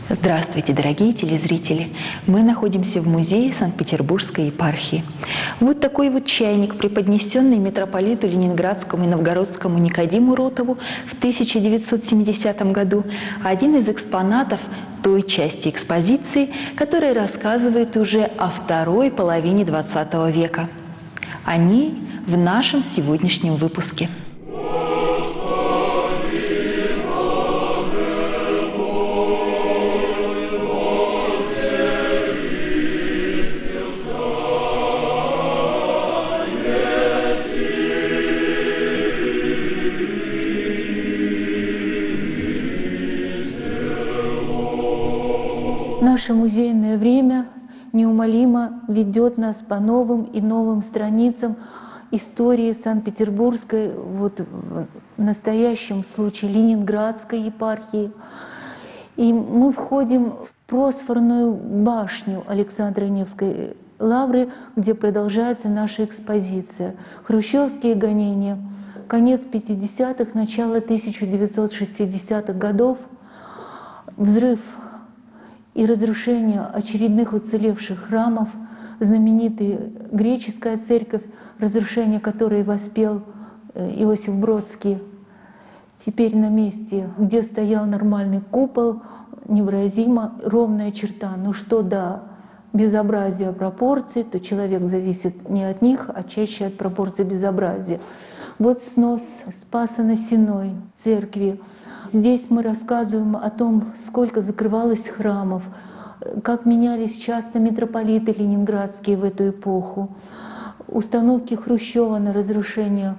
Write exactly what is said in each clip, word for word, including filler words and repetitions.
Здравствуйте, дорогие телезрители! Мы находимся в музее Санкт-Петербургской епархии. Вот такой вот чайник, преподнесенный митрополиту Ленинградскому и Новгородскому Никодиму Ротову в тысяча девятьсот семидесятом году, один из экспонатов той части экспозиции, которая рассказывает уже о второй половине двадцатого века. Они в нашем сегодняшнем выпуске. Наше музейное время неумолимо ведет нас по новым и новым страницам истории Санкт-Петербургской, вот в настоящем случае Ленинградской епархии. И мы входим в просфорную башню Александра Невской лавры, где продолжается наша экспозиция. Хрущевские гонения, конец пятидесятых, начало тысяча девятьсот шестидесятых годов, взрыв и разрушение очередных уцелевших храмов, знаменитая греческая церковь, разрушение которой воспел Иосиф Бродский, теперь на месте, где стоял нормальный купол, невыразимо ровная черта. Ну что до безобразия пропорций, то человек зависит не от них, а чаще от пропорций безобразия. Вот снос Спасо-на-Сеной церкви. Здесь мы рассказываем о том, сколько закрывалось храмов, как менялись часто митрополиты ленинградские в эту эпоху, установки Хрущева на разрушение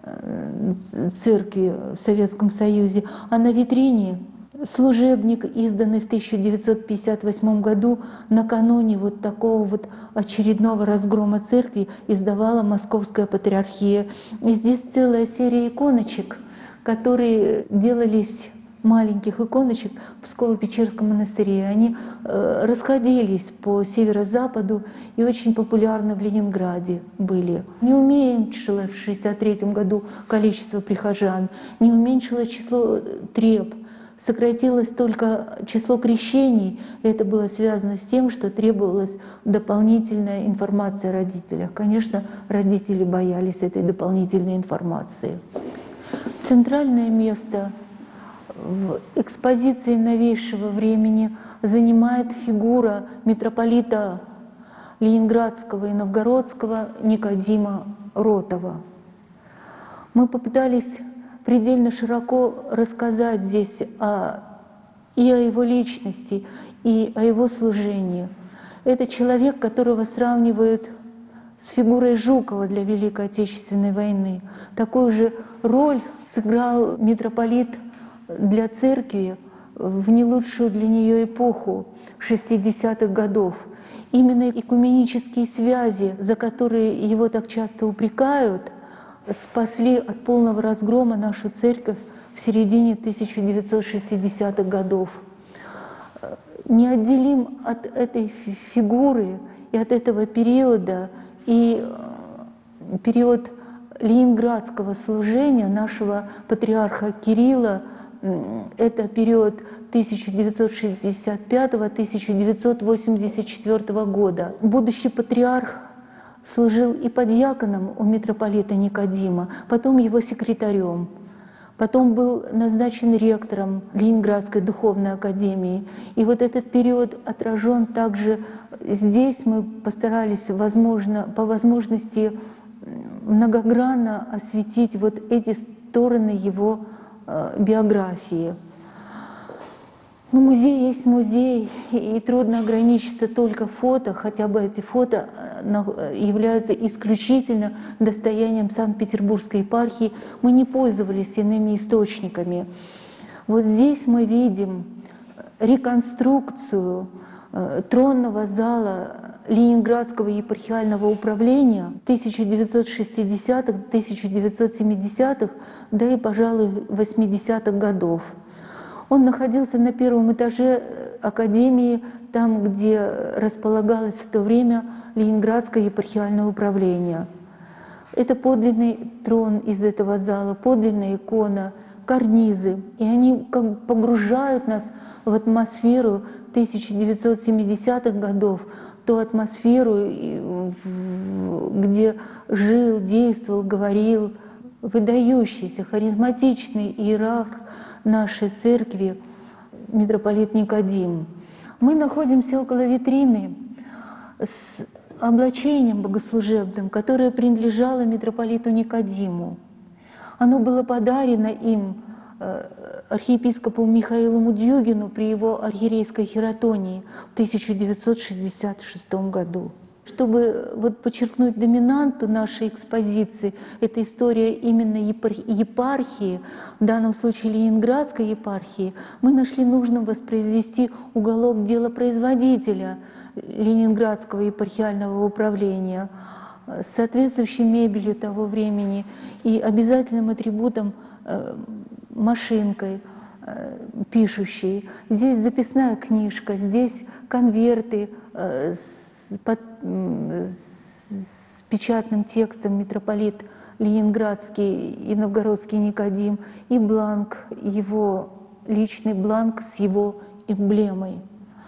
церкви в Советском Союзе. А на витрине служебник, изданный в тысяча девятьсот пятьдесят восьмом году, накануне вот такого вот очередного разгрома церкви, издавала Московская патриархия. И здесь целая серия иконочек, которые делались, маленьких иконочек, в Псково-Печерском монастыре. Они э, расходились по северо-западу и очень популярны в Ленинграде были. Не уменьшилось в шестьдесят третьем году количество прихожан, не уменьшилось число треб, сократилось только число крещений. Это было связано с тем, что требовалась дополнительная информация о родителях. Конечно, родители боялись этой дополнительной информации. Центральное место в экспозиции новейшего времени занимает фигура митрополита Ленинградского и Новгородского Никодима Ротова. Мы попытались предельно широко рассказать здесь о, и о его личности, и о его служении. Это человек, которого сравнивают с фигурой Жукова для Великой Отечественной войны. Такую же роль сыграл митрополит для церкви в не лучшую для нее эпоху шестидесятых годов. Именно экуменические связи, за которые его так часто упрекают, спасли от полного разгрома нашу церковь в середине тысяча девятьсот шестидесятых годов. Неотделим от этой фигуры и от этого периода и период ленинградского служения нашего патриарха Кирилла, это период тысяча девятьсот шестьдесят пятого — тысяча девятьсот восемьдесят четвёртого года. Будущий патриарх служил и подьяконом у митрополита Никодима, потом его секретарем, потом был назначен ректором Ленинградской духовной академии. И вот этот период отражен также здесь. Мы постарались, возможно, по возможности многогранно осветить вот эти стороны его э, биографии. Ну, музей есть музей, и трудно ограничиться только фото, хотя бы эти фото являются исключительно достоянием Санкт-Петербургской епархии. Мы не пользовались иными источниками. Вот здесь мы видим реконструкцию тронного зала Ленинградского епархиального управления тысяча девятьсот шестидесятых — тысяча девятьсот семидесятых, да и, пожалуй, восьмидесятых годов. Он находился на первом этаже академии, там, где располагалось в то время Ленинградское епархиальное управление. Это подлинный трон из этого зала, подлинная икона карнизы, и они как бы погружают нас в атмосферу тысяча девятьсот семидесятых годов, ту атмосферу, где жил, действовал, говорил выдающийся, харизматичный иерарх нашей церкви митрополит Никодим. Мы находимся около витрины с облачением богослужебным, которое принадлежало митрополиту Никодиму. Оно было подарено им архиепископу Михаилу Мудьюгину при его архиерейской хератонии в тысяча девятьсот шестьдесят шестом году. Чтобы вот подчеркнуть доминанту нашей экспозиции, это история именно епархии, в данном случае Ленинградской епархии, мы нашли нужным воспроизвести уголок делопроизводителя Ленинградского епархиального управления с соответствующей мебелью того времени и обязательным атрибутом машинкой пишущей. Здесь записная книжка, здесь конверты с, под, с печатным текстом митрополит Ленинградский и Новгородский Никодим и бланк, его личный бланк с его эмблемой.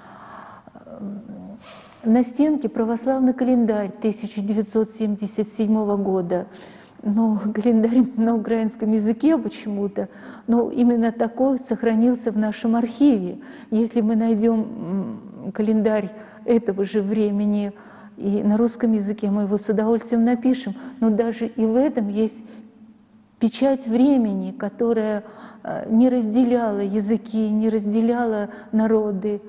На стенке православный календарь тысяча девятьсот семьдесят седьмого года. Ну, календарь на украинском языке почему-то, но именно такой сохранился в нашем архиве. Если мы найдем календарь этого же времени и на русском языке, мы его с удовольствием напишем, но даже и в этом есть печать времени, которая не разделяла языки, не разделяла народы.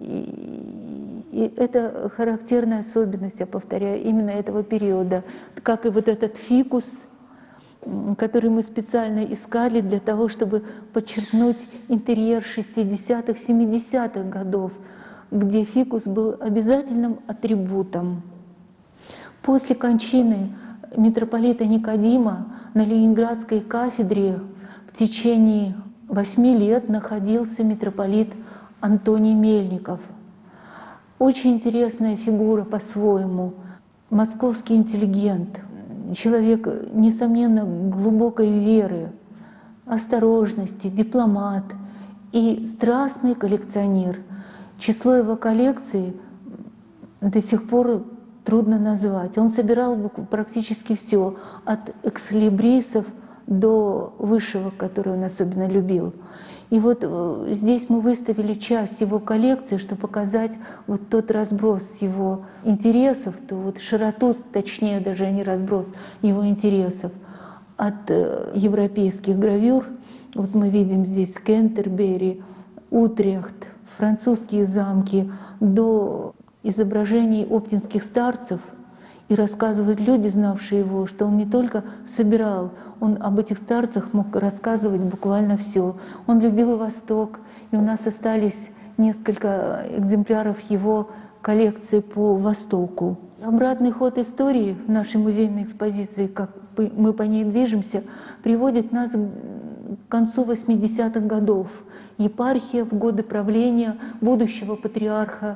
И это характерная особенность, я повторяю, именно этого периода. Как и вот этот фикус, который мы специально искали для того, чтобы подчеркнуть интерьер шестидесятых, семидесятых годов, где фикус был обязательным атрибутом. После кончины митрополита Никодима на Ленинградской кафедре в течение восьми лет находился митрополит Антоний Мельников. Очень интересная фигура по-своему, московский интеллигент, человек, несомненно, глубокой веры, осторожности, дипломат и страстный коллекционер. Число его коллекций до сих пор трудно назвать. Он собирал практически все, от экслибрисов до высшего, который он особенно любил. И вот здесь мы выставили часть его коллекции, чтобы показать вот тот разброс его интересов, ту вот широту, точнее даже не разброс его интересов. От европейских гравюр, вот мы видим здесь Кентербери, Утрехт, французские замки, до изображений оптинских старцев. И рассказывают люди, знавшие его, что он не только собирал, он об этих старцах мог рассказывать буквально все. Он любил Восток, и у нас остались несколько экземпляров его коллекции по Востоку. Обратный ход истории в нашей музейной экспозиции, как мы по ней движемся, приводит нас к концу восьмидесятых годов. Епархия в годы правления будущего патриарха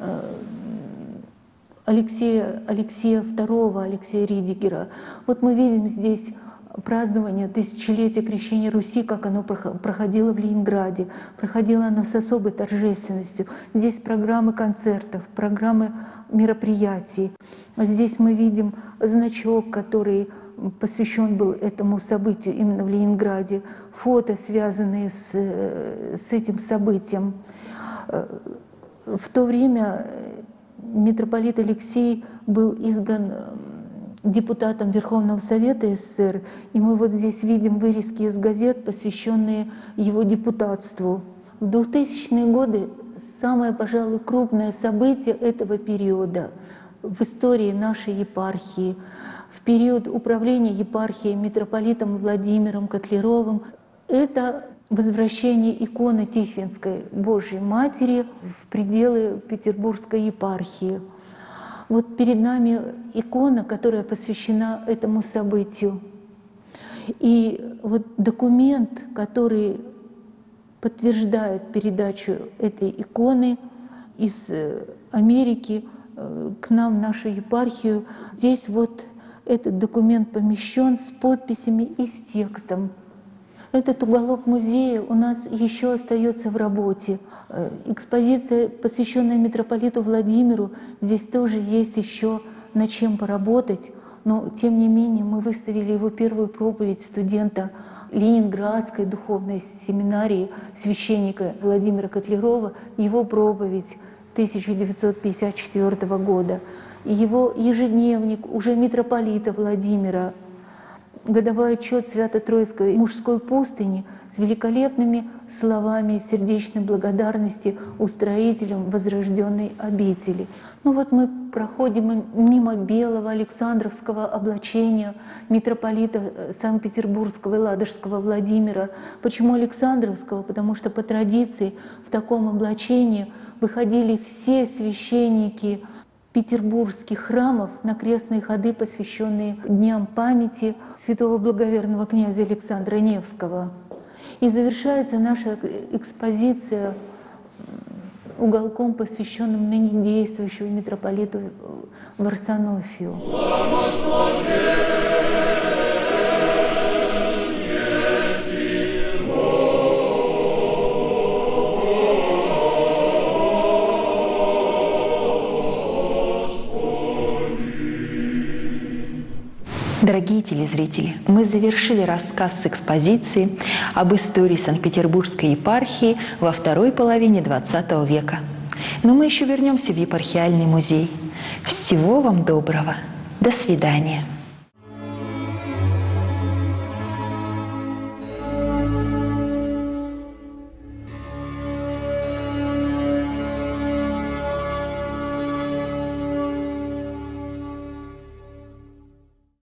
Алексея, Алексея второго, Алексея Ридигера. Вот мы видим здесь празднование тысячелетия крещения Руси, как оно проходило в Ленинграде. Проходило оно с особой торжественностью. Здесь программы концертов, программы мероприятий. Здесь мы видим значок, который посвящен был этому событию именно в Ленинграде. Фото, связанные с, с этим событием. В то время митрополит Алексей был избран депутатом Верховного Совета СССР, и мы вот здесь видим вырезки из газет, посвященные его депутатству. В двухтысячные годы самое, пожалуй, крупное событие этого периода в истории нашей епархии, в период управления епархией митрополитом Владимиром Котлеровым, это возвращение иконы Тихвинской Божьей Матери в пределы Петербургской епархии. Вот перед нами икона, которая посвящена этому событию. И вот документ, который подтверждает передачу этой иконы из Америки к нам, в нашу епархию, здесь вот этот документ помещен с подписями и с текстом. Этот уголок музея у нас еще остается в работе. Э, Экспозиция, посвященная митрополиту Владимиру, здесь тоже есть еще над чем поработать. Но, тем не менее, мы выставили его первую проповедь студента Ленинградской духовной семинарии священника Владимира Котлярова, его проповедь тысяча девятьсот пятьдесят четвёртого года. И его ежедневник уже митрополита Владимира, годовой отчет Свято-Троицкой мужской пустыни с великолепными словами сердечной благодарности устроителям возрожденной обители. Ну вот мы проходим мимо белого Александровского облачения митрополита Санкт-Петербургского и Ладожского Владимира. Почему Александровского? Потому что по традиции в таком облачении выходили все священники петербургских храмов на крестные ходы, посвященные дням памяти святого благоверного князя Александра Невского. И завершается наша экспозиция уголком, посвященным ныне действующему митрополиту Варсонофию. Дорогие телезрители, мы завершили рассказ с экспозиции об истории Санкт-Петербургской епархии во второй половине двадцатого века. Но мы еще вернемся в епархиальный музей. Всего вам доброго. До свидания.